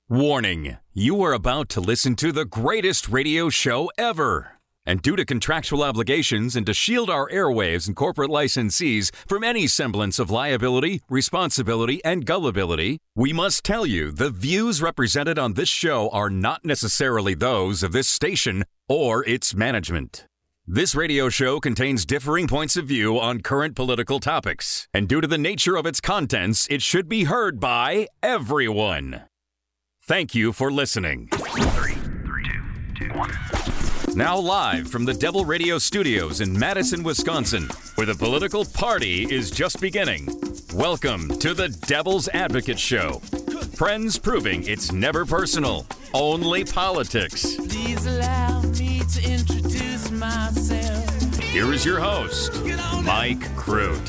Warning, you are about to listen to the greatest radio show ever. And due to contractual obligations and to shield our airwaves and corporate licensees from any semblance of liability, responsibility, and gullibility, we must tell you the views represented on this show are not necessarily those of this station or its management. This radio show contains differing points of view on current political topics, and due to the nature of its contents, it should be heard by everyone. Thank you for listening. 3, 2, 1. Now live from the Devil Radio Studios in Madison, Wisconsin, where the political party is just beginning. Welcome to the Devil's Advocate Show. Friends proving it's never personal, only politics. Please allow me to introduce myself. Here is your host, Mike Crute.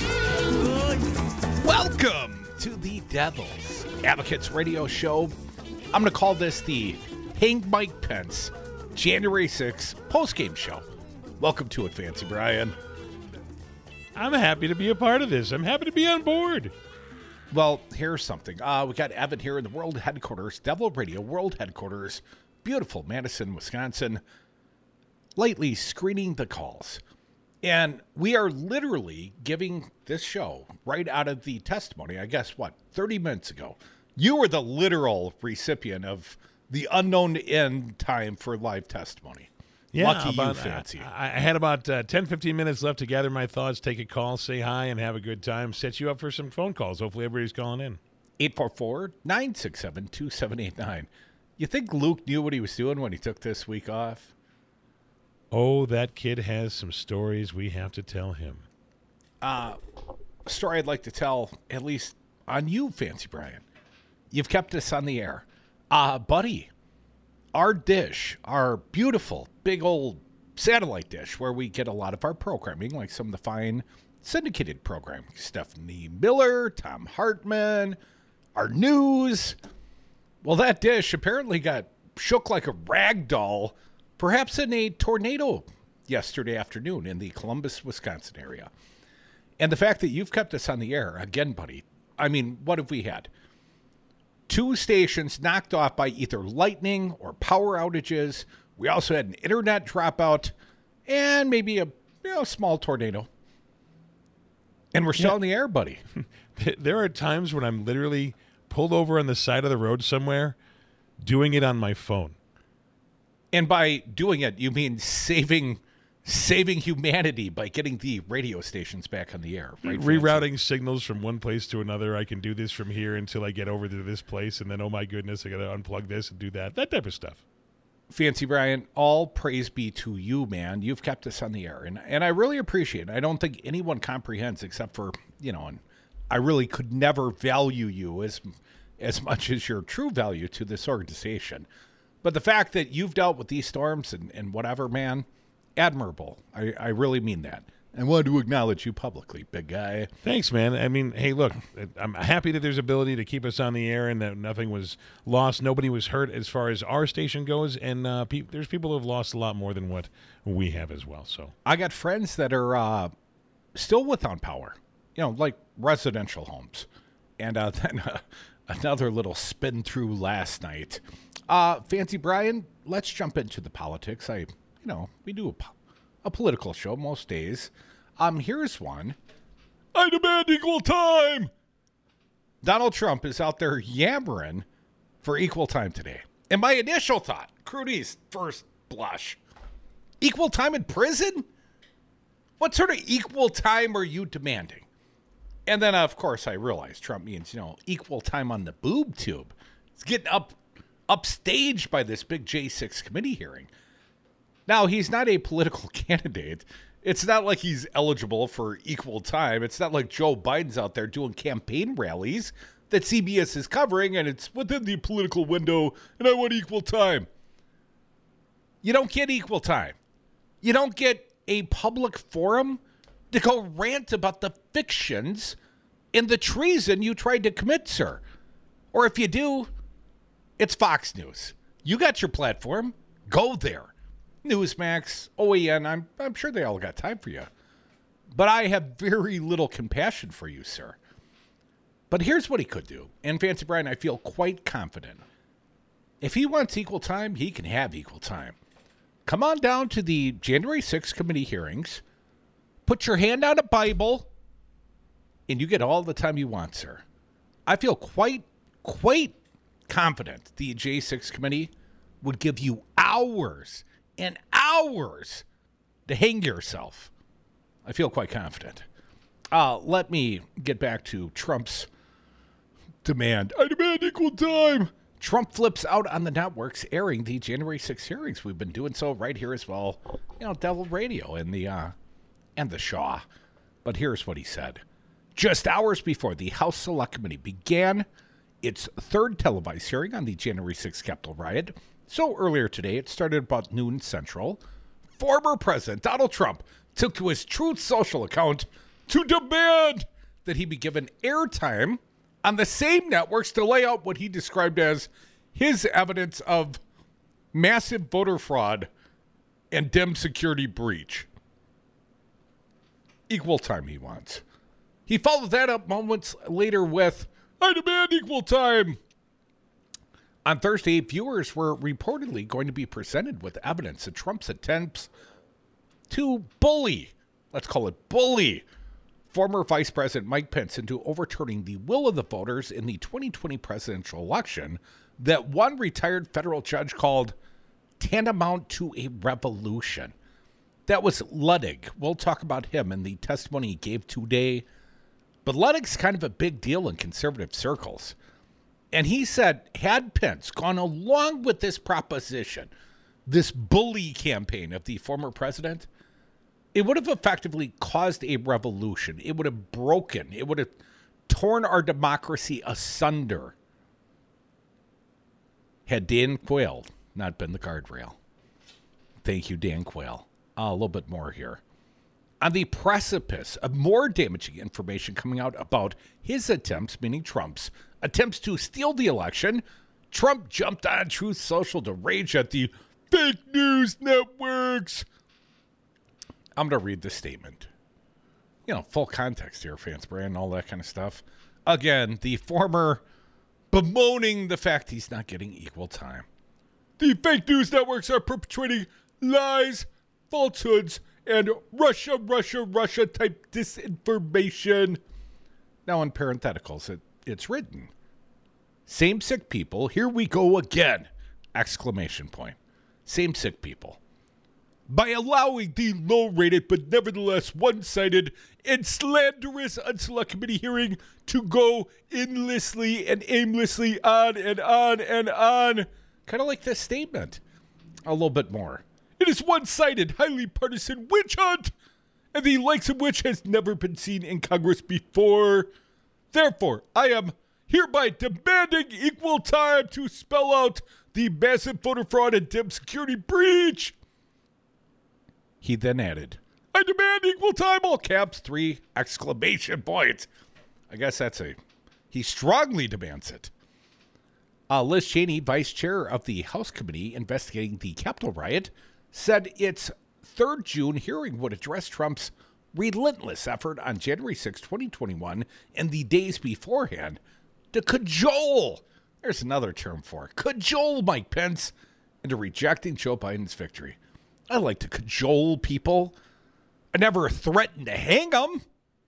Welcome to the Devil's Advocates Radio Show. I'm going to call this the Hang Mike Pence January 6th postgame show. Welcome to it, Fancy Brian. I'm happy to be a part of this. I'm happy to be on board. Well, here's something. We got Evan here in the world headquarters, Devil Radio World Headquarters, beautiful Madison, Wisconsin, lately screening the calls. And we are literally giving this show right out of the testimony, I guess, 30 minutes ago. You were the literal recipient of the unknown end time for live testimony. Yeah, Lucky you, Fancy. I had about 10, 15 minutes left to gather my thoughts, take a call, say hi, and have a good time. Set you up for some phone calls. Hopefully everybody's calling in. 844-967-2789. You think Luke knew what he was doing when he took this week off? Oh, that kid has some stories we have to tell him. A story I'd like to tell, at least on you, Fancy Brian. You've kept us on the air. Buddy, our dish, our beautiful, big old satellite dish where we get a lot of our programming, like some of the fine syndicated programming. Stephanie Miller, Tom Hartman, our news. Well, that dish apparently got shook like a rag doll, perhaps in a tornado yesterday afternoon in the Columbus, Wisconsin area. And the fact that you've kept us on the air, again, buddy, I mean, what have we had? 2 stations knocked off by either lightning or power outages. We also had an internet dropout and maybe a small tornado. And we're still on the air, buddy. There are times when I'm literally pulled over on the side of the road somewhere doing it on my phone. And by doing it, you mean saving humanity by getting the radio stations back on the air, right? Rerouting signals from one place to another. I can do this from here until I get over to this place, and then, oh my goodness, I got to unplug this and do that. That type of stuff. Fancy Brian, all praise be to you, man. You've kept us on the air, and I really appreciate it. I don't think anyone comprehends except for, and I really could never value you as much as your true value to this organization. But the fact that you've dealt with these storms and whatever, man, admirable. I really mean that. I wanted to acknowledge you publicly, big guy. Thanks, man. I mean, hey, look, I'm happy that there's ability to keep us on the air and that nothing was lost. Nobody was hurt as far as our station goes, and there's people who have lost a lot more than what we have as well. So I got friends that are still without power, like residential homes. And then another little spin through last night. Fancy Brian, let's jump into the politics. We do a political show most days. Here's one. I demand equal time. Donald Trump is out there yammering for equal time today. And my initial thought, Crudy's first blush, equal time in prison? What sort of equal time are you demanding? And then, of course, I realized Trump means, equal time on the boob tube. It's getting upstaged by this big J6 committee hearing. Now, he's not a political candidate. It's not like he's eligible for equal time. It's not like Joe Biden's out there doing campaign rallies that CBS is covering, and it's within the political window, and I want equal time. You don't get equal time. You don't get a public forum to go rant about the fictions and the treason you tried to commit, sir. Or if you do, it's Fox News. You got your platform. Go there. Newsmax, OAN, I'm sure they all got time for you. But I have very little compassion for you, sir. But here's what he could do. And Fancy Brian, I feel quite confident If he wants equal time, he can have equal time. Come on down to the January 6th committee hearings, put your hand on a Bible, and you get all the time you want, sir. I feel quite confident the J6 committee would give you hours and hours to hang yourself. I feel quite confident. Let me get back to Trump's demand. I demand equal time. Trump flips out on the networks airing the January 6th hearings. We've been doing so right here as well. Devil Radio and the Shaw. But here's what he said. Just hours before the House Select Committee began its third televised hearing on the January 6th Capitol riot. So earlier today, it started about noon Central. Former President Donald Trump took to his Truth Social account to demand that he be given airtime on the same networks to lay out what he described as his evidence of massive voter fraud and dim security breach. Equal time he wants. He followed that up moments later with, I demand equal time. On Thursday, viewers were reportedly going to be presented with evidence of Trump's attempts to bully, let's call it bully, former Vice President Mike Pence into overturning the will of the voters in the 2020 presidential election that one retired federal judge called tantamount to a revolution. That was Ludwig. We'll talk about him and the testimony he gave today. But Ludwig's kind of a big deal in conservative circles. And he said, had Pence gone along with this proposition, this bully campaign of the former president, it would have effectively caused a revolution. It would have broken. It would have torn our democracy asunder had Dan Quayle not been the guardrail. Thank you, Dan Quayle. A little bit more here. On the precipice of more damaging information coming out about his attempts, meaning Trump's, attempts to steal the election, Trump jumped on Truth Social to rage at the fake news networks. I'm going to read the statement. Full context here, Fansbury, and all that kind of stuff. Again, the former bemoaning the fact he's not getting equal time. The fake news networks are perpetrating lies, falsehoods, and Russia type disinformation. Now in parentheticals, it's written. Same sick people, here we go again! Exclamation point. Same sick people. By allowing the low-rated but nevertheless one-sided and slanderous Unselect Committee hearing to go endlessly and aimlessly on and on and on. Kind of like this statement. A little bit more. It is one-sided, highly partisan witch hunt, and the likes of which has never been seen in Congress before. Therefore, I am hereby demanding equal time to spell out the massive voter fraud and dim security breach. He then added, I demand equal time, all caps, 3 exclamation points. I guess he strongly demands it. Liz Cheney, vice chair of the House Committee investigating the Capitol riot, said its 3rd June hearing would address Trump's relentless effort on January 6, 2021, and the days beforehand to cajole, there's another term for it, cajole Mike Pence into rejecting Joe Biden's victory. I like to cajole people. I never threaten to hang them.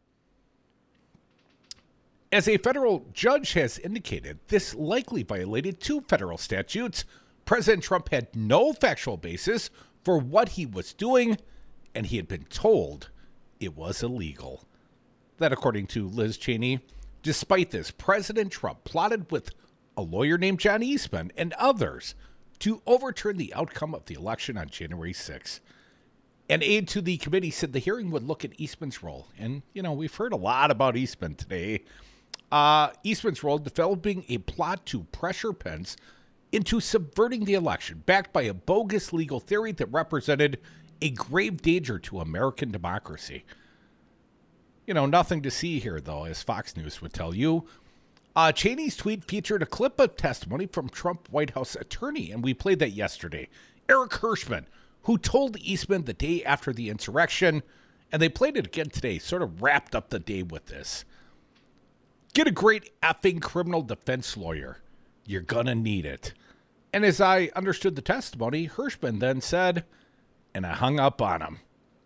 As a federal judge has indicated, this likely violated 2 federal statutes. President Trump had no factual basis for what he was doing, and he had been told it was illegal. That, according to Liz Cheney, despite this, President Trump plotted with a lawyer named John Eastman and others to overturn the outcome of the election on January 6th. An aide to the committee said the hearing would look at Eastman's role. And, we've heard a lot about Eastman today. Eastman's role developing a plot to pressure Pence into subverting the election, backed by a bogus legal theory that represented a grave danger to American democracy. Nothing to see here, though, as Fox News would tell you. Cheney's tweet featured a clip of testimony from Trump White House attorney, and we played that yesterday, Eric Hirschman, who told Eastman the day after the insurrection, and they played it again today, sort of wrapped up the day with this. Get a great effing criminal defense lawyer. You're gonna need it. And as I understood the testimony, Hirschman then said, and I hung up on him.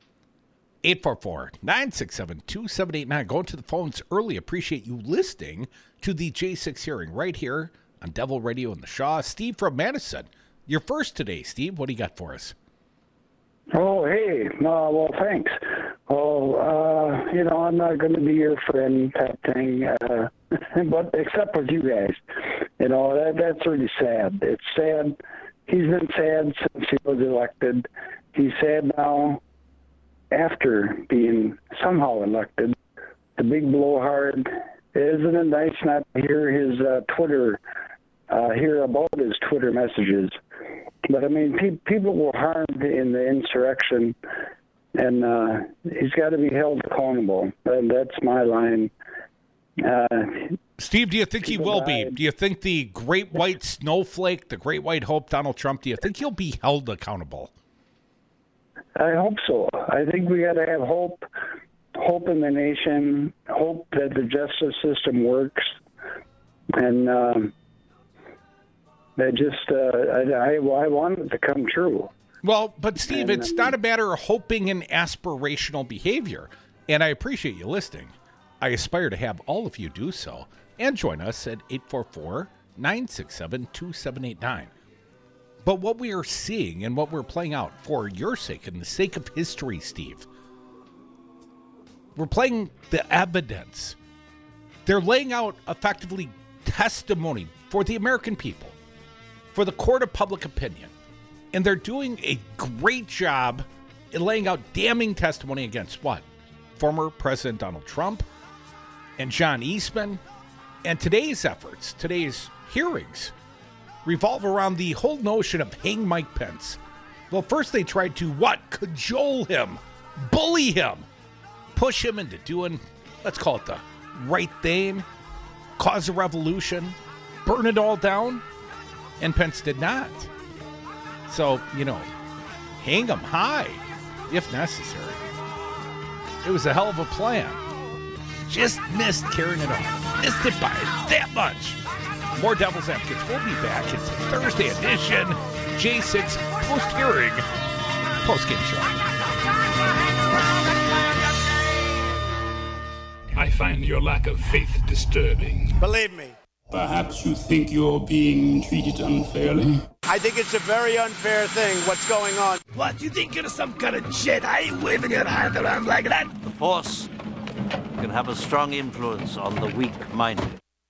844-967-2789. Going to the phones early. Appreciate you listening to the J6 hearing right here on Devil Radio in the Shaw. Steve from Madison. You're first today, Steve. What do you got for us? Oh, hey. Well, thanks. Well, I'm not going to be your friend type thing, but except with you guys. That's really sad. It's sad. He's been sad since he was elected. He's sad now after being somehow elected. The big blowhard. Isn't it nice not to hear his hear about his Twitter messages? But, I mean, people were harmed in the insurrection, and he's got to be held accountable. And that's my line. Steve, do you think he will be? Do you think the great white snowflake, the great white hope, Donald Trump, do you think he'll be held accountable? I hope so. I think we got to have hope in the nation, hope that the justice system works, and I want it to come true. Well, but Steve, it's not a matter of hoping and aspirational behavior, and I appreciate you listening. I aspire to have all of you do so, and join us at 844-967-2789. But what we are seeing and what we're playing out for your sake and the sake of history, Steve, we're playing the evidence. They're laying out effectively testimony for the American people, for the court of public opinion. And they're doing a great job in laying out damning testimony against what? Former President Donald Trump and John Eastman. And today's efforts, today's hearings, revolve around the whole notion of hang Mike Pence. Well, first they tried to what? Cajole him, bully him, push him into doing, let's call it the right thing, cause a revolution, burn it all down. And Pence did not. So, hang him high if necessary. It was a hell of a plan. Just missed carrying it on. Missed it by that much. More Devil's Advocates. We'll be back. It's a Thursday edition. J6 post-hearing, post-game show. I find your lack of faith disturbing. Believe me. Perhaps you think you're being treated unfairly? I think it's a very unfair thing, what's going on. What, you think you're some kind of Jedi waving your hand around like that? The Force can have a strong influence on the weak-minded.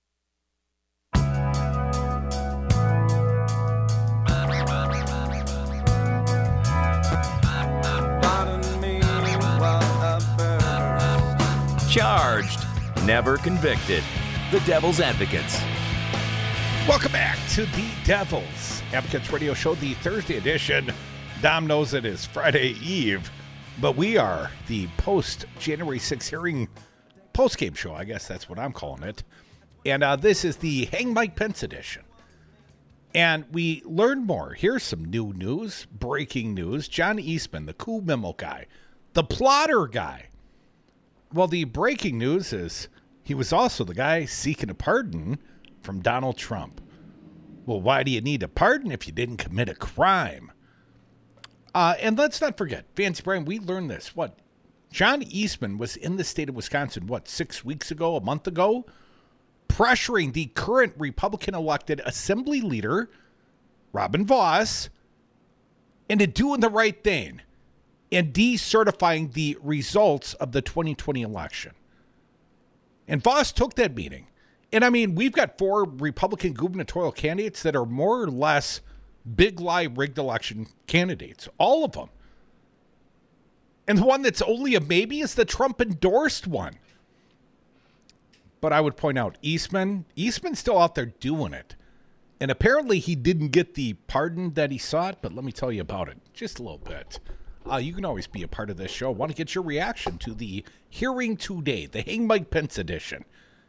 Charged, never convicted. The Devil's Advocates. Welcome back to the Devil's Advocates Radio Show, the Thursday edition. Dom knows it is Friday Eve, but we are the post-January 6th hearing post-game show. I guess that's what I'm calling it. And this is the Hang Mike Pence edition. And we learned more. Here's some new news, breaking news. John Eastman, the cool memo guy, the plotter guy. Well, the breaking news is he was also the guy seeking a pardon from Donald Trump. Well, why do you need a pardon if you didn't commit a crime? And let's not forget, Fancy Brian, we learned this. John Eastman was in the state of Wisconsin, 6 weeks ago, a month ago, pressuring the current Republican-elected Assembly leader, Robin Vos, into doing the right thing and decertifying the results of the 2020 election. And Vos took that meeting. And I mean, we've got 4 Republican gubernatorial candidates that are more or less big lie rigged election candidates. All of them. And the one that's only a maybe is the Trump endorsed one. But I would point out Eastman's still out there doing it. And apparently he didn't get the pardon that he sought, but let me tell you about it just a little bit. You can always be a part of this show. Want to get your reaction to the hearing today, the Hang Mike Pence edition.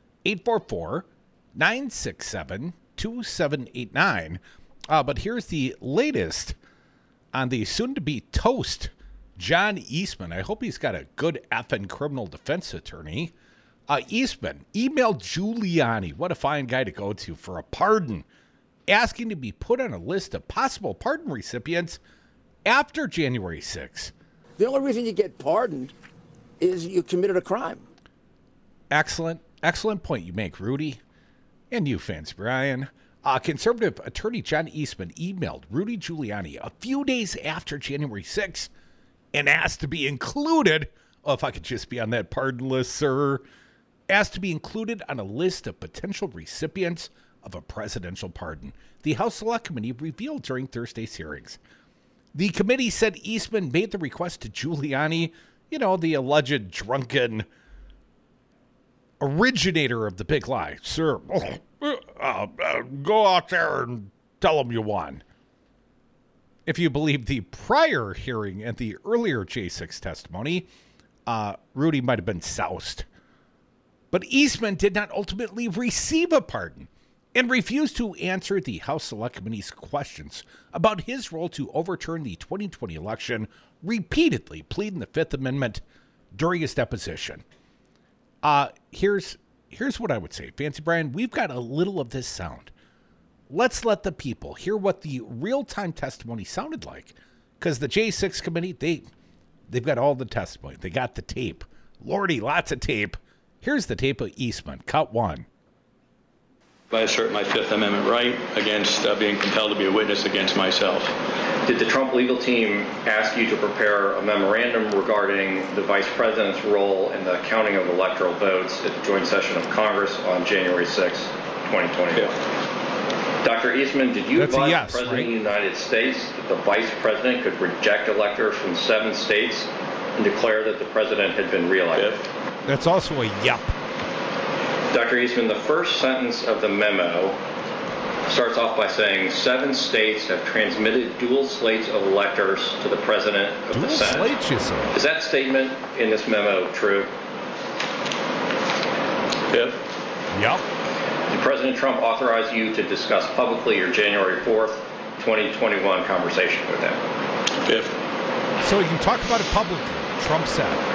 844-967-2789. But here's the latest on the soon-to-be toast, John Eastman. I hope he's got a good effing criminal defense attorney. Eastman emailed Giuliani. What a fine guy to go to for a pardon asking to be put on a list of possible pardon recipients after January 6th. The only reason you get pardoned is you committed a crime. Excellent point you make, Rudy. And you, Fancy Brian. Conservative attorney John Eastman emailed Rudy Giuliani a few days after January 6th and asked to be included, if I could just be on that pardon list, sir, asked to be included on a list of potential recipients of a presidential pardon. The House Select Committee revealed during Thursday's hearings. The committee said Eastman made the request to Giuliani, the alleged drunken originator of the big lie. Sir, go out there and tell them you won. If you believe the prior hearing and the earlier J6 testimony, Rudy might have been soused. But Eastman did not ultimately receive a pardon and refused to answer the House Select Committee's questions about his role to overturn the 2020 election, repeatedly pleading the Fifth Amendment during his deposition. Here's what I would say. Fancy Brian, we've got a little of this sound. Let's let the people hear what the real-time testimony sounded like. Because the J6 committee, they've got all the testimony. They got the tape. Lordy, lots of tape. Here's the tape of Eastman, cut 1. I assert my Fifth Amendment right against being compelled to be a witness against myself. Did the Trump legal team ask you to prepare a memorandum regarding the vice president's role in the counting of electoral votes at the joint session of Congress on January 6, 2021? Yeah. Dr. Eastman, did you advise yes, the President right? of the United States that the vice president could reject electors from 7 states and declare that the president had been reelected? Yeah. That's also a yep. Dr. Eastman, the first sentence of the memo starts off by saying 7 states have transmitted dual slates of electors to the President of the Senate. Dual slates, you say? Is that statement in this memo true? Yep. Yep. Did President Trump authorize you to discuss publicly your January 4th, 2021 conversation with him? Yep. So you can talk about it publicly, Trump said.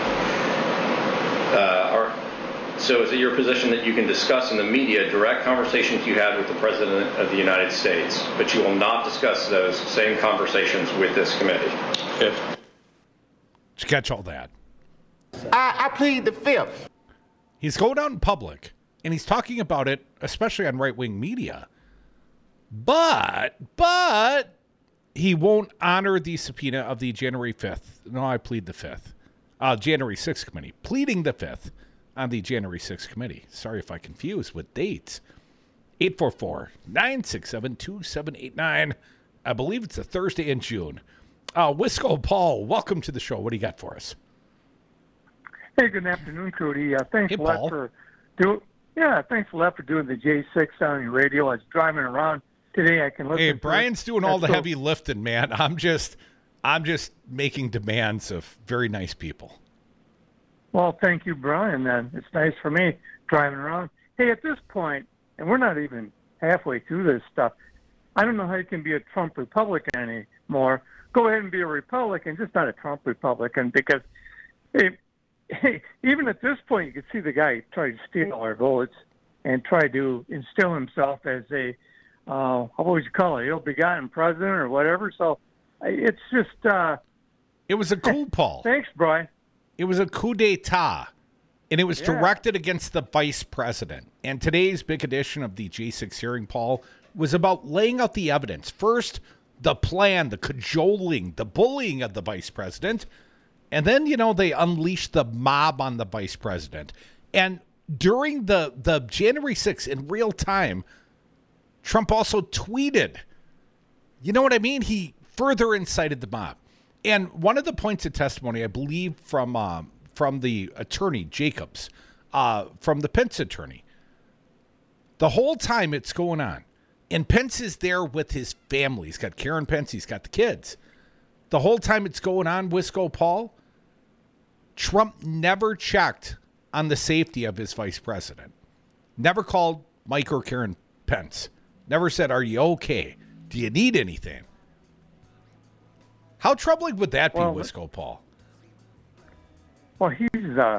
So is it your position that you can discuss in the media direct conversations you had with the President of the United States, but you will not discuss those same conversations with this committee? Yep. Did you catch all that? I plead the Fifth. He's going out in public, and he's talking about it, especially on right-wing media. But he won't honor the subpoena of the January 5th. No, I plead the 5th. January 6th committee. Pleading the 5th. On the January 6th committee. Sorry if I confuse with dates. 844-967-2789. I believe it's a Thursday in June. Wisco Paul, welcome to the show. What do you got for us? Hey, good afternoon, Cody. Thanks Hey, a lot Paul. for doing the J6 on your radio. I was driving around today. I can listen. Hey, to Brian's it. doing all the That's heavy lifting, man. I'm just making demands of very nice people. Well, thank you, Brian. Then it's nice for me driving around. Hey, at this point, and we're not even halfway through this stuff, I don't know how you can be a Trump Republican anymore. Go ahead and be a Republican, just not a Trump Republican, because hey, even at this point, you can see the guy try to steal our votes and try to instill himself as a what would you call it, ill-begotten president or whatever. So it's just it was a coup, Paul. Thanks, Brian. It was a coup d'etat, and it was directed against the vice president. And today's big edition of the J6 hearing, Paul, was about laying out the evidence. First, the plan, the cajoling, the bullying of the vice president. And then, they unleashed the mob on the vice president. And during the January 6th, in real time, Trump also tweeted. You know what I mean? He further incited the mob. And one of the points of testimony, I believe, from the attorney, Jacobs, from the Pence attorney, the whole time it's going on, and Pence is there with his family. He's got Karen Pence. He's got the kids. The whole time it's going on, Wisco Paul, Trump never checked on the safety of his vice president. Never called Mike or Karen Pence. Never said, are you okay? Do you need anything? How troubling would that be, Wisco Paul? Well, he's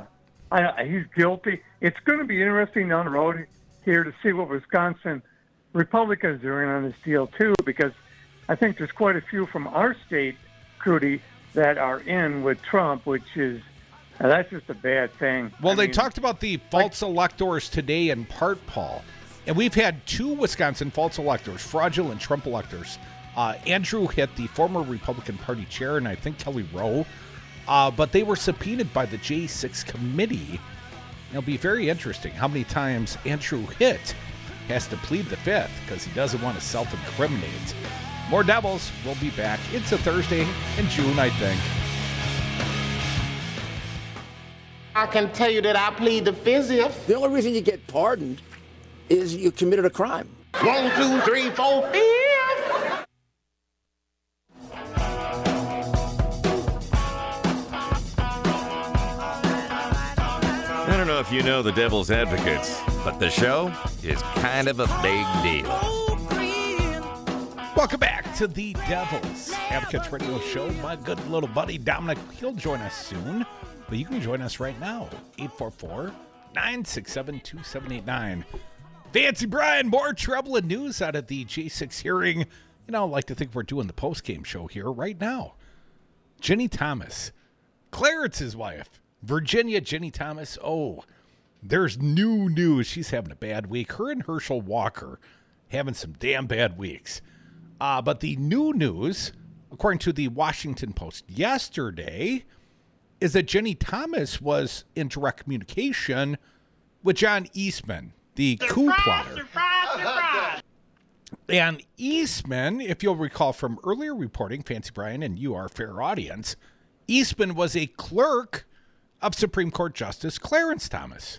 guilty. It's going to be interesting down the road here to see what Wisconsin Republicans are in on this deal too, because I think there's quite a few from our state, Crudy, that are in with Trump, which is that's just a bad thing. Well, they talked about the false electors today in part, Paul. And we've had 2 Wisconsin false electors, fraudulent Trump electors. Andrew Hitt, the former Republican Party chair, and I think Kelly Rowe. But they were subpoenaed by the J6 committee. It'll be very interesting how many times Andrew Hitt has to plead the fifth because he doesn't want to self-incriminate. More Devils. We'll be back. It's a Thursday in June, I think. I can tell you that I plead the fifth. The only reason you get pardoned is you committed a crime. 1, 2, 3, 4, 5. I don't know if you know the Devil's Advocates, but the show is kind of a big deal. Welcome back to the Devil's Advocates Radio Show. My good little buddy Dominic, he'll join us soon, but you can join us right now, 844-967-2789. Fancy Brian, more troubling news out of the J6 hearing. You know, I like to think we're doing the post-game show here right now. Ginny Thomas, Clarence's wife, Virginia Ginny Thomas. Oh, there's new news. She's having a bad week. Her and Herschel Walker having some damn bad weeks. But the new news, according to the Washington Post yesterday, is that Ginny Thomas was in direct communication with John Eastman, the coup plotter. Surprise. And Eastman, if you'll recall from earlier reporting, Fancy Brian and you, our fair audience, Eastman was a clerk of Supreme Court Justice Clarence Thomas.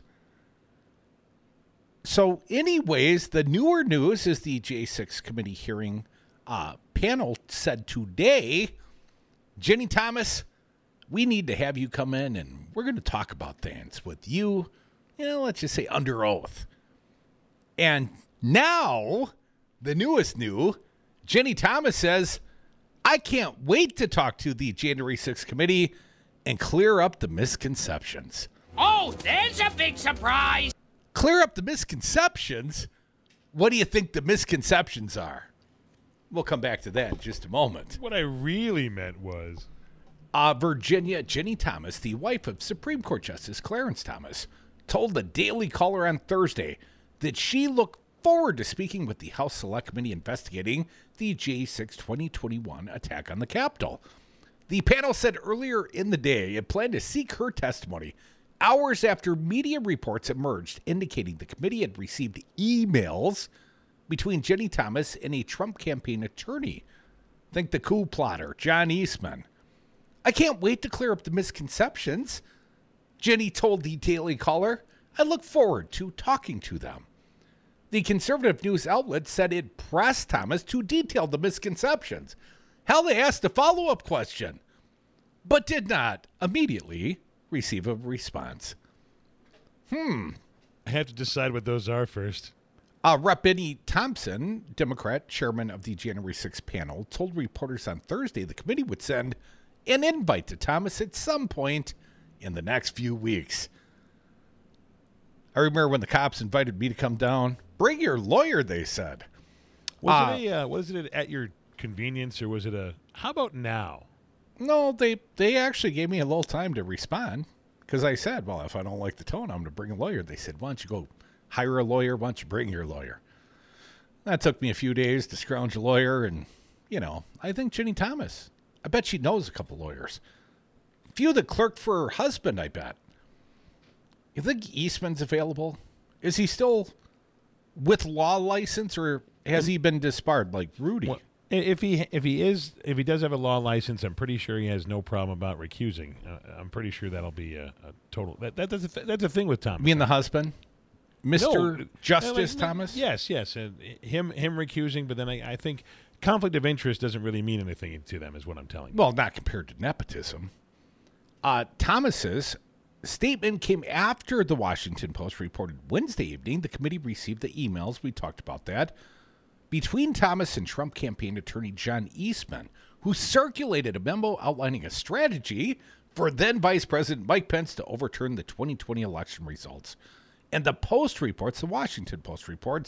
So anyways, the newer news is the J6 committee hearing panel said today, Ginny Thomas, we need to have you come in and we're going to talk about things with you, let's just say under oath. And now, the newest new, Ginny Thomas says, I can't wait to talk to the January 6th committee and clear up the misconceptions. Oh, there's a big surprise. Clear up the misconceptions? What do you think the misconceptions are? We'll come back to that in just a moment. What I really meant was... Virginia Ginny Thomas, the wife of Supreme Court Justice Clarence Thomas, told the Daily Caller on Thursday that she looked forward to speaking with the House Select Committee investigating the J6 2021 attack on the Capitol. The panel said earlier in the day it planned to seek her testimony hours after media reports emerged indicating the committee had received emails between Ginny Thomas and a Trump campaign attorney. Think the coup plotter, John Eastman. I can't wait to clear up the misconceptions, Ginny told the Daily Caller. I look forward to talking to them. The conservative news outlet said it pressed Thomas to detail the misconceptions. Hell, they asked a follow-up question, but did not immediately receive a response. I have to decide what those are first. Rep. Benny Thompson, Democrat, chairman of the January 6th panel, told reporters on Thursday the committee would send an invite to Thomas at some point in the next few weeks. I remember when the cops invited me to come down. Bring your lawyer, they said. Was it at your convenience, or was it a, how about now? No, they actually gave me a little time to respond, because I said, well, if I don't like the tone, I'm going to bring a lawyer. They said, why don't you go hire a lawyer? Why don't you bring your lawyer? That took me a few days to scrounge a lawyer, and, I think Ginny Thomas, I bet she knows a couple lawyers. A few that clerked for her husband, I bet. You think Eastman's available? Is he still with law license, or has he been disbarred like Rudy? Well, if he does have a law license, I'm pretty sure he has no problem about recusing. I'm pretty sure that'll be a total. That's a thing with Thomas. You mean the husband, Mr. Justice Thomas? Yes. Him recusing, but then I think conflict of interest doesn't really mean anything to them, is what I'm telling you. Well, not compared to nepotism. Thomas's statement came after the Washington Post reported Wednesday evening the committee received the emails, we talked about that, between Thomas and Trump campaign attorney John Eastman, who circulated a memo outlining a strategy for then Vice President Mike Pence to overturn the 2020 election results. And the Washington Post reports,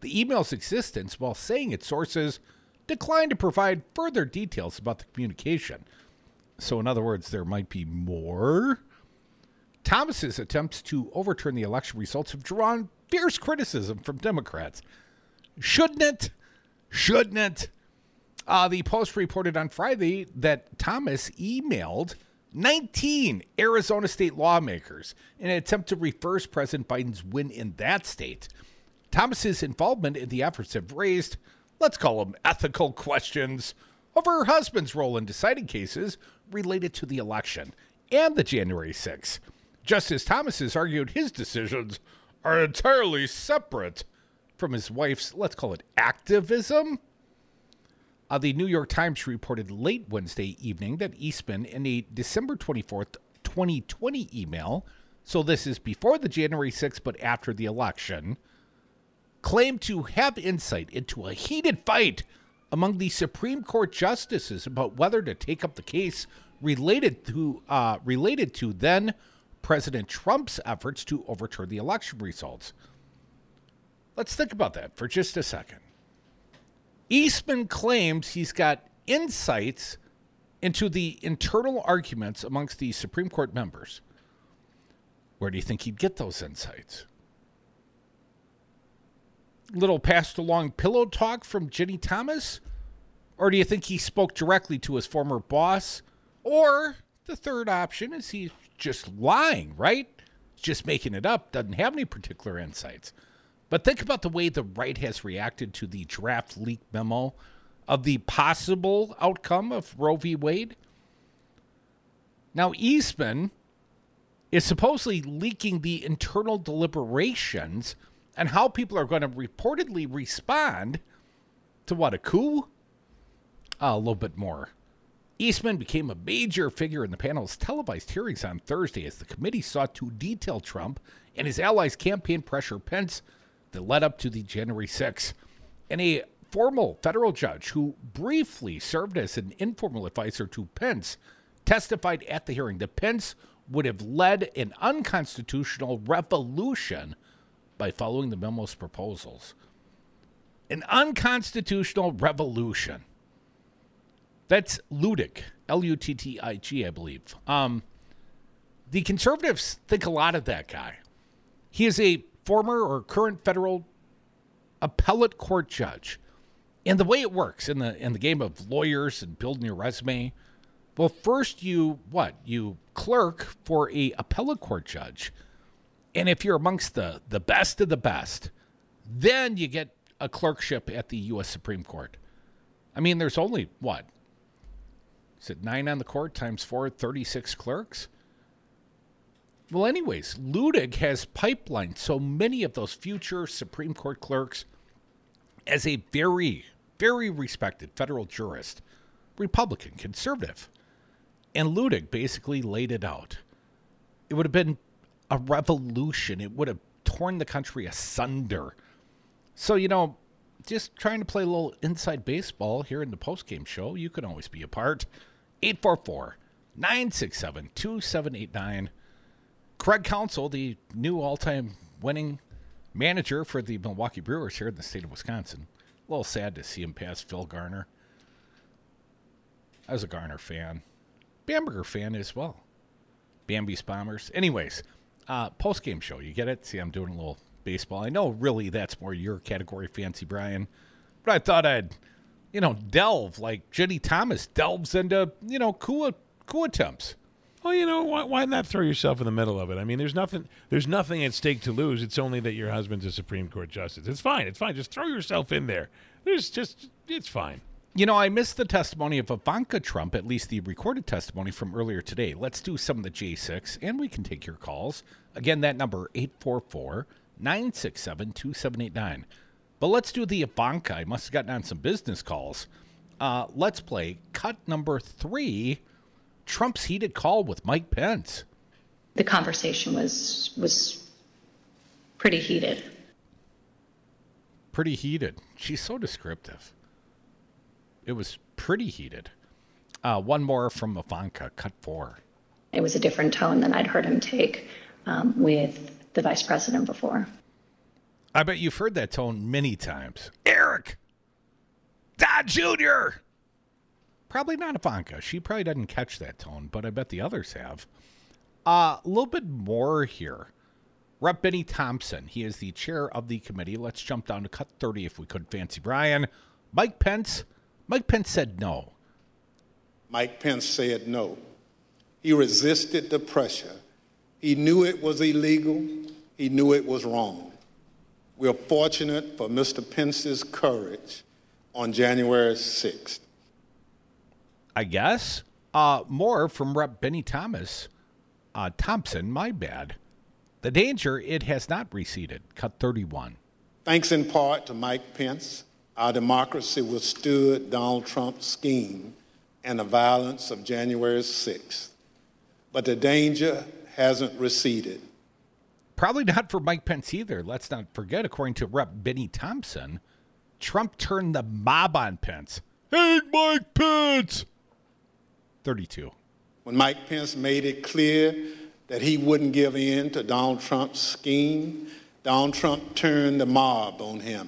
the email's existence while saying its sources declined to provide further details about the communication. So, in other words, there might be more. Thomas's attempts to overturn the election results have drawn fierce criticism from Democrats. Shouldn't it? Shouldn't it? The Post reported on Friday that Thomas emailed 19 Arizona state lawmakers in an attempt to reverse President Biden's win in that state. Thomas's involvement in the efforts have raised, let's call them ethical questions, over her husband's role in deciding cases related to the election and the January 6th. Justice Thomas has argued his decisions are entirely separate from his wife's, let's call it, activism. The New York Times reported late Wednesday evening that Eastman, in a December 24th, 2020 email, so this is before the January 6th but after the election, claimed to have insight into a heated fight among the Supreme Court justices about whether to take up the case related to then President Trump's efforts to overturn the election results. Let's think about that for just a second. Eastman claims he's got insights into the internal arguments amongst the Supreme Court members. Where do you think he'd get those insights? Little passed along pillow talk from Ginny Thomas? Or do you think he spoke directly to his former boss? Or the third option is he's just lying, right? Just making it up, doesn't have any particular insights. But think about the way the right has reacted to the draft leak memo of the possible outcome of Roe v. Wade. Now, Eastman is supposedly leaking the internal deliberations and how people are going to reportedly respond to what, a coup? A little bit more. Eastman became a major figure in the panel's televised hearings on Thursday as the committee sought to detail Trump and his allies' campaign pressure Pence that led up to the January 6th. And a formal federal judge who briefly served as an informal advisor to Pence testified at the hearing that Pence would have led an unconstitutional revolution by following the memo's proposals. An unconstitutional revolution. That's Luttig, L-U-T-T-I-G, I believe. The conservatives think a lot of that guy. He is a former or current federal appellate court judge. And the way it works in the game of lawyers and building your resume, well, first you clerk for a appellate court judge. And if you're amongst the best of the best, then you get a clerkship at the U.S. Supreme Court. I mean, there's only, is it 9 on the court times 4, 36 clerks? Well, anyways, Luttig has pipelined so many of those future Supreme Court clerks as a very, very respected federal jurist, Republican, conservative. And Luttig basically laid it out. It would have been a revolution. It would have torn the country asunder. So, just trying to play a little inside baseball here in the postgame show, you can always be a part. 844-967-2789. Craig Counsell, the new all-time winning manager for the Milwaukee Brewers here in the state of Wisconsin. A little sad to see him pass Phil Garner. I was a Garner fan. Bamberger fan as well. Bambi's Bombers. Anyways, post-game show. You get it? See, I'm doing a little baseball. I know really that's more your category, Fancy Brian. But I thought I'd, delve like Ginny Thomas delves into, coup attempts. Well, why not throw yourself in the middle of it? I mean, there's nothing at stake to lose. It's only that your husband's a Supreme Court justice. It's fine. Just throw yourself in there. It's fine. I missed the testimony of Ivanka Trump, at least the recorded testimony from earlier today. Let's do some of the J6, and we can take your calls. Again, that number, 844-967-2789. But let's do the Ivanka. I must have gotten on some business calls. Let's play cut number 3, Trump's heated call with Mike Pence. The conversation was pretty heated. Pretty heated. She's so descriptive. It was pretty heated. One more from Ivanka, cut 4. It was a different tone than I'd heard him take with the vice president before. I bet you've heard that tone many times. Eric! Don Jr.! Probably not Ivanka. She probably doesn't catch that tone, but I bet the others have. A little bit more here. Rep. Benny Thompson. He is the chair of the committee. Let's jump down to cut 30 if we could, Fancy Brian. Mike Pence. Mike Pence said no. Mike Pence said no. He resisted the pressure. He knew it was illegal. He knew it was wrong. We're fortunate for Mr. Pence's courage on January 6th. I guess. More from Rep. Benny Thompson, my bad. The danger, it has not receded. Cut 31. Thanks in part to Mike Pence, our democracy withstood Donald Trump's scheme and the violence of January 6th. But the danger hasn't receded. Probably not for Mike Pence either. Let's not forget, according to Rep. Benny Thompson, Trump turned the mob on Pence. Hey, Mike Pence! 32. When Mike Pence made it clear that he wouldn't give in to Donald Trump's scheme, Donald Trump turned the mob on him.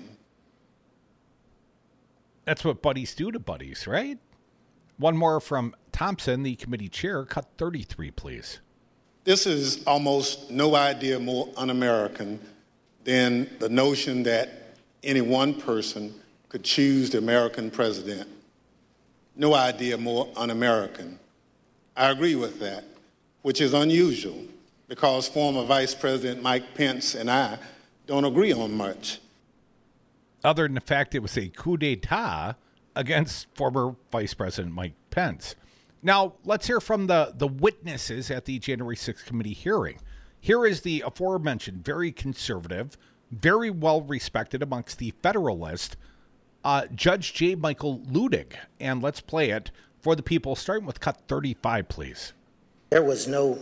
That's what buddies do to buddies, right? One more from Thompson, the committee chair. Cut 33, please. This is almost no idea more un-American than the notion that any one person could choose the American president. No idea more un-American. I agree with that, which is unusual because former Vice President Mike Pence and I don't agree on much. Other than the fact it was a coup d'etat against former Vice President Mike Pence. Now, let's hear from the witnesses at the January 6th committee hearing. Here is the aforementioned, very conservative, very well respected amongst the Federalist, Judge J. Michael Luttig. And let's play it for the people, starting with cut 35, please. There was no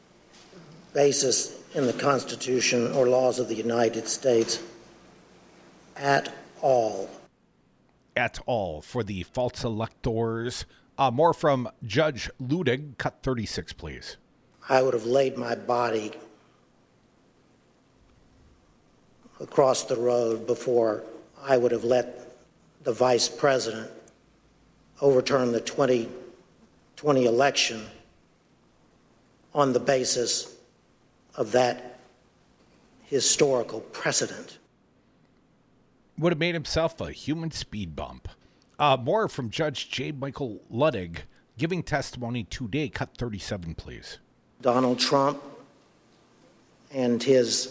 basis in the Constitution or laws of the United States at all. At all for the false electors. More from Judge Luttig. Cut 36, please. I would have laid my body across the road before I would have let the vice president overturn the 2020 election on the basis of that historical precedent. Would have made himself a human speed bump. More from Judge J. Michael Luttig giving testimony today. Cut 37, please. Donald Trump and his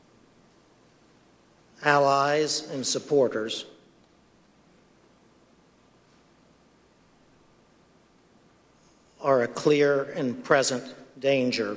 allies and supporters are a clear and present danger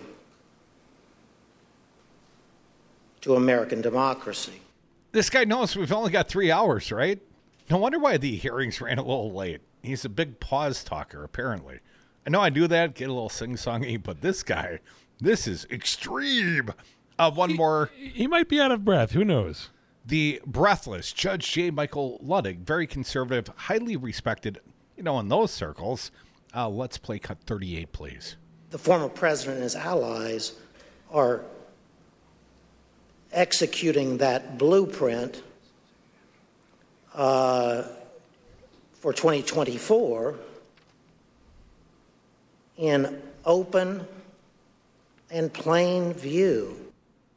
to American democracy. This guy knows we've only got 3 hours, right? No wonder why the hearings ran a little late. He's a big pause talker, apparently. I know I do that, get a little sing-songy, but this guy, this is extreme. One more. He might be out of breath. Who knows? The breathless Judge J. Michael Luttig, very conservative, highly respected, in those circles. Let's play cut 38, please. The former president and his allies are executing that blueprint for 2024 in open and plain view.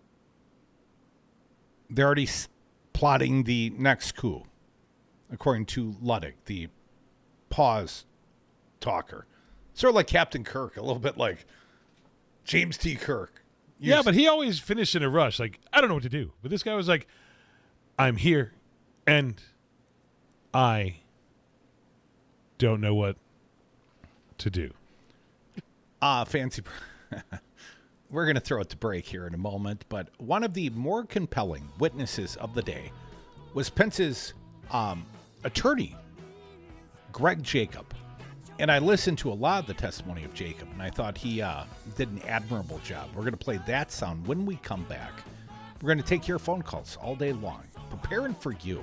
They're already plotting the next coup, according to Luttig, the pause talker. Sort of like Captain Kirk, a little bit like James T. Kirk. Yeah, but he always finished in a rush. Like, I don't know what to do. But this guy was like, I'm here, and I don't know what to do. Fancy. We're going to throw it to break here in a moment, but one of the more compelling witnesses of the day was Pence's attorney, Greg Jacob. And I listened to a lot of the testimony of Jacob, and I thought he did an admirable job. We're going to play that sound when we come back. We're going to take your phone calls all day long. Preparing for you.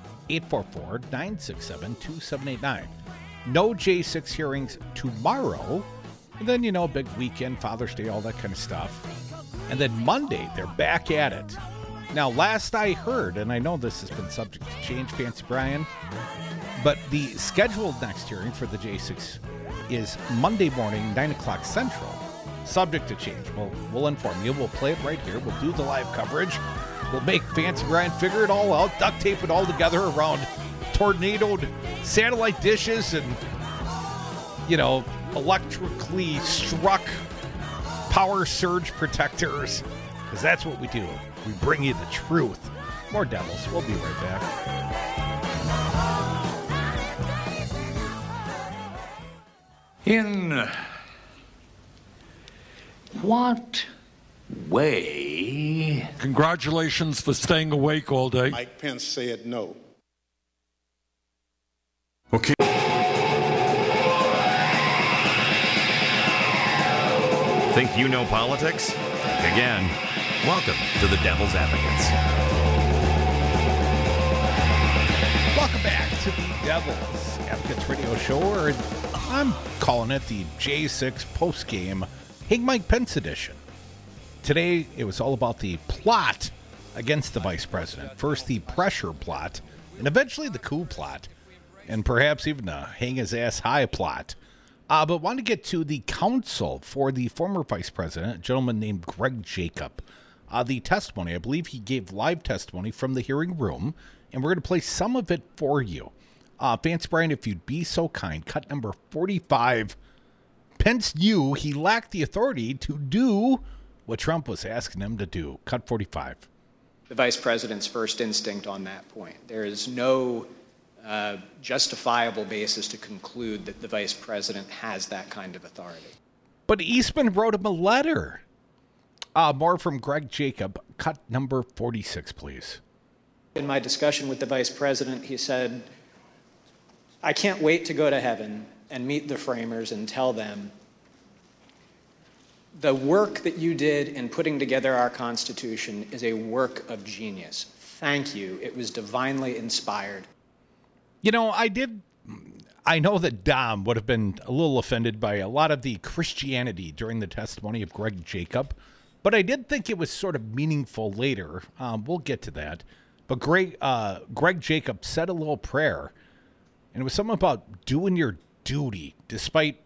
844-967-2789. No J6 hearings tomorrow. And then, big weekend, Father's Day, all that kind of stuff. And then Monday, they're back at it. Now, last I heard, and I know this has been subject to change, Fancy Brian, but the scheduled next hearing for the J6 is Monday morning, 9 o'clock Central. Subject to change. We'll inform you. We'll play it right here. We'll do the live coverage. We'll make Fancy Brian figure it all out, duct tape it all together around tornadoed satellite dishes and, electrically struck power surge protectors. Because that's what we do. We bring you the truth. More Devils. We'll be right back. In what way? Congratulations for staying awake all day. Mike Pence said no. Okay. Think you know politics? Again, welcome to the Devil's Advocates. Welcome back to the Devil's Advocates radio show, or I'm calling it the J6 postgame Hang Mike Pence edition. Today, it was all about the plot against the vice president. First, the pressure plot, and eventually the coup plot, and perhaps even the hang his ass high plot. But want to get to the counsel for the former vice president, a gentleman named Greg Jacob. The testimony, I believe he gave live testimony from the hearing room, and we're going to play some of it for you. Fancy Brian, if you'd be so kind, cut number 45. Pence knew he lacked the authority to do what Trump was asking him to do. Cut 45. The vice president's first instinct on that point. There is no justifiable basis to conclude that the vice president has that kind of authority. But Eastman wrote him a letter. More from Greg Jacob. Cut number 46, please. In my discussion with the vice president, he said, I can't wait to go to heaven and meet the framers and tell them the work that you did in putting together our Constitution is a work of genius. Thank you. It was divinely inspired. I know that Dom would have been a little offended by a lot of the Christianity during the testimony of Greg Jacob, but I did think it was sort of meaningful later. We'll get to that. But Greg Jacob said a little prayer, and it was something about doing your duty despite,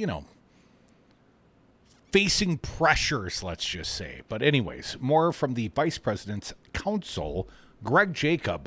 facing pressures, let's just say. But anyways, more from the vice president's counsel, Greg Jacob.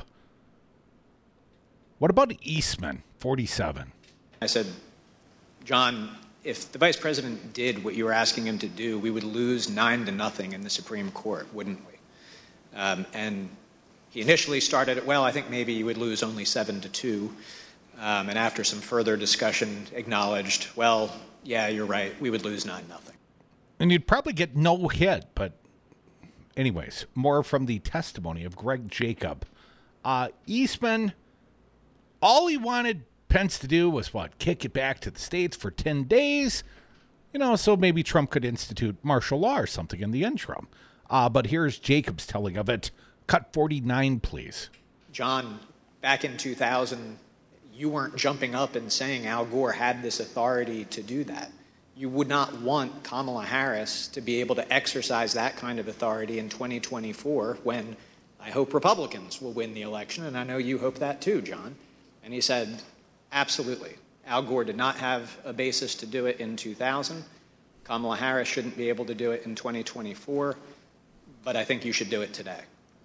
What about Eastman, 47? I said, John, if the vice president did what you were asking him to do, we would lose 9-0 in the Supreme Court, wouldn't we? And he initially started it, I think maybe you would lose only 7-2. And after some further discussion, acknowledged, yeah, you're right, we would lose 9-0. And you'd probably get no hit, but anyways, more from the testimony of Greg Jacob. Eastman, all he wanted Pence to do was, kick it back to the states for 10 days, so maybe Trump could institute martial law or something in the interim. But here's Jacob's telling of it. Cut 49, please. John, back in 2000, you weren't jumping up and saying Al Gore had this authority to do that. You would not want Kamala Harris to be able to exercise that kind of authority in 2024 when I hope Republicans will win the election, and I know you hope that too, John. And he said, absolutely. Al Gore did not have a basis to do it in 2000. Kamala Harris shouldn't be able to do it in 2024, but I think you should do it today.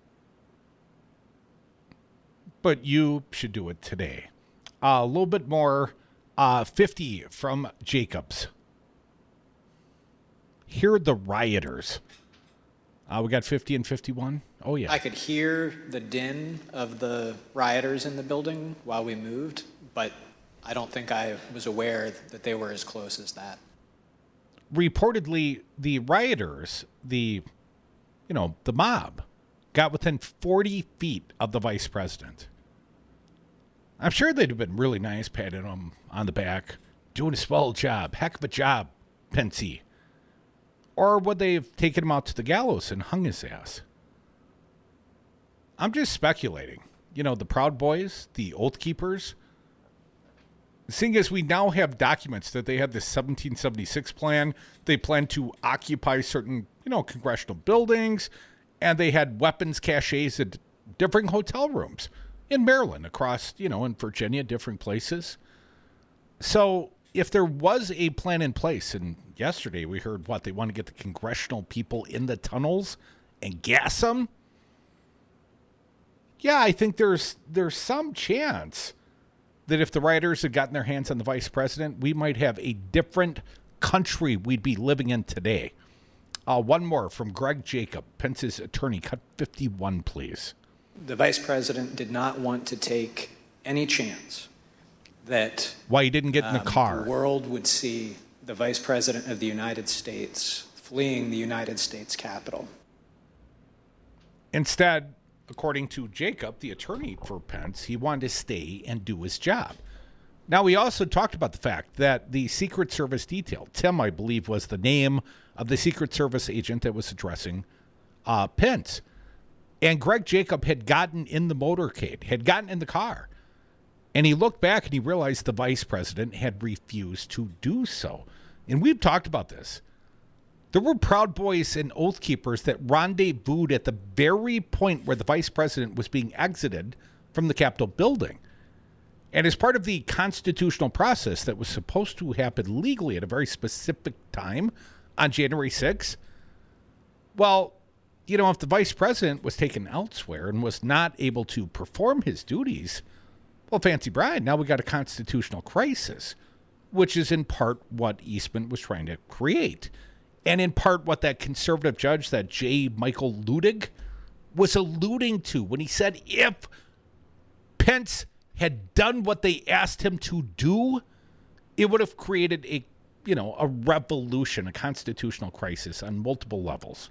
But you should do it today. A little bit more, 50 from Jacobs. Hear the rioters. We got 50 and 51. Oh, yeah. I could hear the din of the rioters in the building while we moved, but I don't think I was aware that they were as close as that. Reportedly, the rioters, the mob, got within 40 feet of the vice president. I'm sure they'd have been really nice, patting him on the back, doing a swell job, heck of a job, Pensy. Or would they have taken him out to the gallows and hung his ass? I'm just speculating. The Proud Boys, the Oath Keepers. Seeing as we now have documents that they had this 1776 plan, they plan to occupy certain, congressional buildings, And they had weapons caches at different hotel rooms in Maryland, across, in Virginia, different places. So if there was a plan in place, and yesterday we heard they want to get the congressional people in the tunnels and gas them. Yeah, I think there's some chance that if the rioters had gotten their hands on the vice president, we might have a different country we'd be living in today. One more from Greg Jacob, Pence's attorney. Cut 51, please. The vice president did not want to take any chance that why he didn't get in the car. The world would see the vice president of the United States fleeing the United States Capitol. Instead, according to Jacob, the attorney for Pence, he wanted to stay and do his job. Now, we also talked about the fact that the Secret Service detail, Tim, I believe, was the name of the Secret Service agent that was addressing Pence. And Greg Jacob had gotten in the motorcade, had gotten in the car. And he looked back and he realized the vice president had refused to do so. And we've talked about this. There were Proud Boys and Oath Keepers that rendezvoused at the very point where the vice president was being exited from the Capitol building. And as part of the constitutional process that was supposed to happen legally at a very specific time on January 6th, well, if the vice president was taken elsewhere and was not able to perform his duties, well, Fancy Brian, now we got a constitutional crisis, which is in part what Eastman was trying to create. And in part what that conservative judge, that J. Michael Luttig, was alluding to when he said if Pence had done what they asked him to do, it would have created a revolution, a constitutional crisis on multiple levels.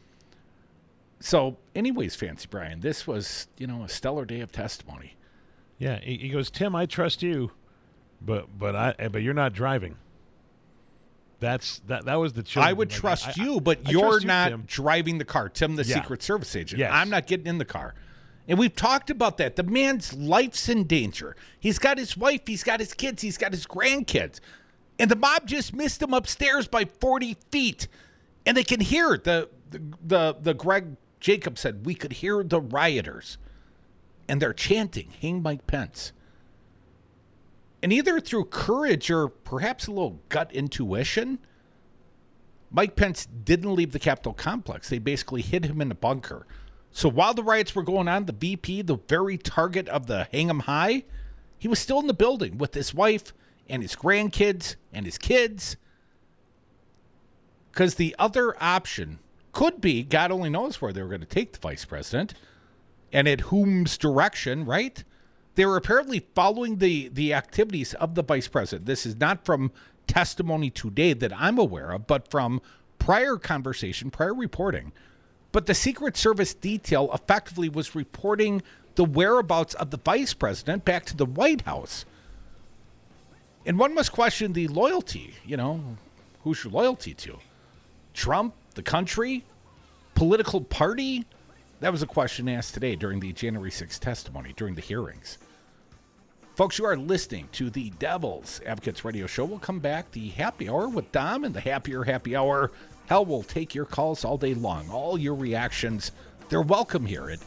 So anyways, Fancy Brian, this was, a stellar day of testimony. Yeah, he goes, Tim, I trust you, but you're not driving. That was the children. I would trust you, but you're not Tim. Driving the car. Tim, the Secret Service agent. Yes. I'm not getting in the car. And we've talked about that. The man's life's in danger. He's got his wife. He's got his kids. He's got his grandkids. And the mob just missed him upstairs by 40 feet. And they can hear it. The Greg Jacob said, we could hear the rioters. And they're chanting, hang Mike Pence. And either through courage or perhaps a little gut intuition, Mike Pence didn't leave the Capitol complex. They basically hid him in a bunker. So while the riots were going on, the VP, the very target of the hang 'em high, he was still in the building with his wife and his grandkids and his kids. Because the other option could be, God only knows where they were going to take the vice president and at whom's direction, right? They were apparently following the activities of the vice president. This is not from testimony today that I'm aware of, but from prior conversation, prior reporting. But the Secret Service detail effectively was reporting the whereabouts of the vice president back to the White House. And one must question the loyalty, who's your loyalty to? Trump, the country, political party? That was a question asked today during the January 6th testimony, during the hearings. Folks, you are listening to the Devil's Advocates Radio Show. We'll come back, the happy hour with Dom and the happier happy hour. Hell, we'll take your calls all day long. All your reactions, they're welcome here at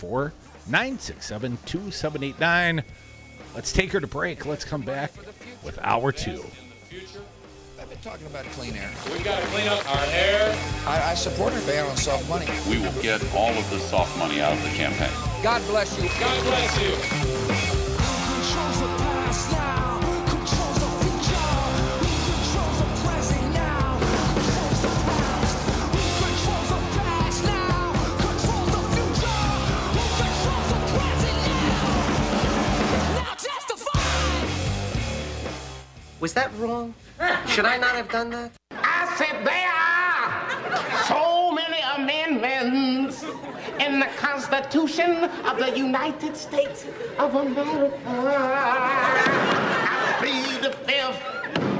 844-967-2789. Let's take her to break. Let's come back with hour two. I've been talking about clean air. We've got to clean up our air. I support a ban on soft money. We will get all of the soft money out of the campaign. God bless you. God bless you. Was that wrong? Should I not have done that? I said there are so many amendments in the Constitution of the United States of America. I plead the Fifth